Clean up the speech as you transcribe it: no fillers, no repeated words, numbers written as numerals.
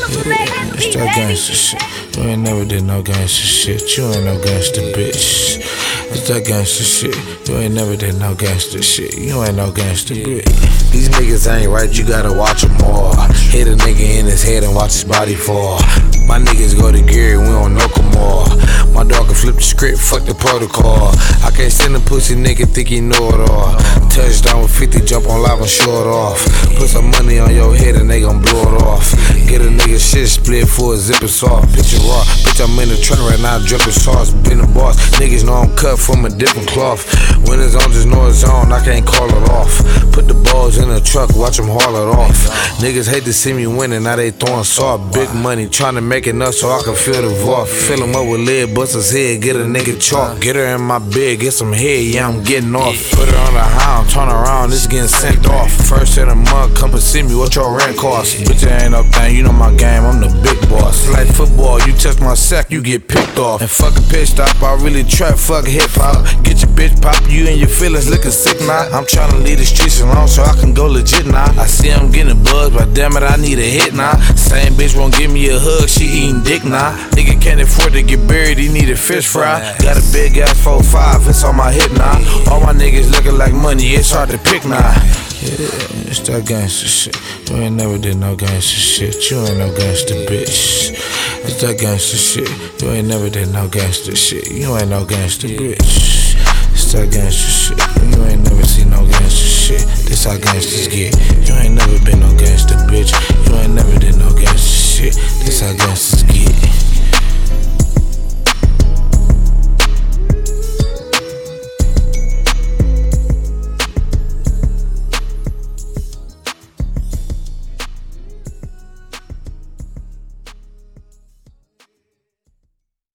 It's that gangsta shit. You ain't never did no gangsta shit. You ain't no gangsta bitch. It's that gangsta shit. You ain't never did no gangsta shit. You ain't no gangsta bitch. These niggas ain't right, you gotta watch them all. Hit a nigga in his head and watch his body fall. My niggas go to Gary, we don't know more. My dog can flip the script, fuck the protocol. I can't send a pussy nigga, think he know it all. Touchdown with 50, jump on live and show it off. Put some money on your head and they gon' blow it off. Get a nigga shit split for a zipper soft. Picture raw, bitch, I'm in the trunk right now, drippin' sauce. Been the boss, niggas know I'm cut from a different cloth. When it's on, just know it's on, I can't call it off. Put the balls in the truck, watch them haul it off. Niggas hate to see me winning, now they throwing salt. Big money, tryna make enough so I can feel the vault. Fill him up with lead, bust his head, get a nigga chalk. Get her in my bed, get some head, yeah, I'm getting off. Put her on the hound, turn around, this getting sent off. First in the month, come and see me, what your rent cost? Bitch, it ain't no thing, you know my game, I'm the big boss. Like football, you touch my sack, you get picked off. And fuck a pitch stop, I really trap, fuck hip hop. Get your bitch pop, you and your feelings looking sick now. I'm tryna leave the streets alone so I can go legit now. I see I'm getting buzzed, but damn it, I need a hit now. Same bitch won't give me a hug, she eating dick now. Nigga can't afford to get buried, he need a fish fry. Got a big ass 4-5, it's on my hip now. All my niggas looking like money, it's hard to pick now. Yeah, it's that gangsta shit. You ain't never did no gangsta shit. You ain't no gangsta bitch. It's that gangsta shit. You ain't never did no gangsta shit. You ain't no gangsta bitch. It's that gangsta shit. You ain't never seen no gangsta shit. This how gangsters get. You ain't never been no gangsta bitch. You ain't never did no gangsta